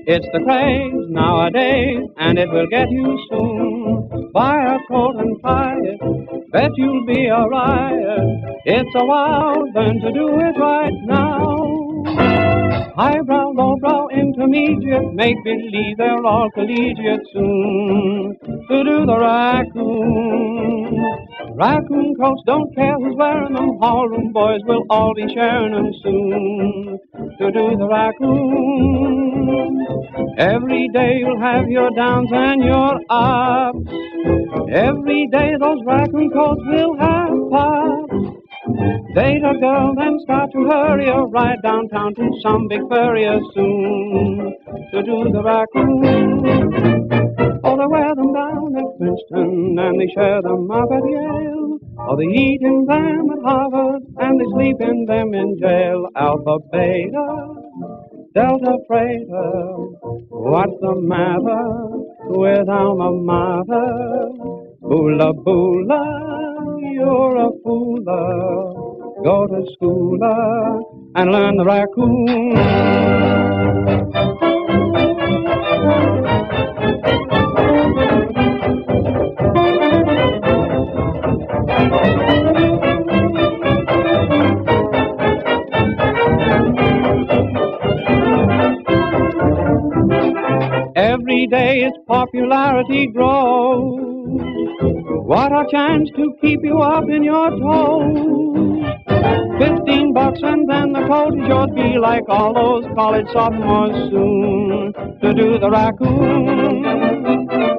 It's the craze nowadays, and it will get you soon. Buy a coat and tie it, bet you'll be a riot. It's a wow, then to do it right now. Highbrow, lowbrow, intermediate, make believe they're all collegiate soon. To do the raccoon. Raccoon coats, don't care who's wearing them. Hallroom boys will all be sharing them soon. To do the raccoon. Every day you'll have your downs and your ups. Every day those raccoon coats will have pops. Date a girl, then start to hurry her right downtown to some big furrier soon. To do the raccoon. Oh, they wear them down at Princeton, and they share them up at Yale. Oh, they eat in them at Harvard, and they sleep in them in jail. Alpha, Beta, Delta, Freighter. What's the matter with alma mater? Boola, boola, you're a fooler. Go to school and learn the raccoon. Every day its popularity grows. What a chance to keep you up in your toes. $15 and then the coat is yours. Be like all those college sophomores soon. To do the raccoon.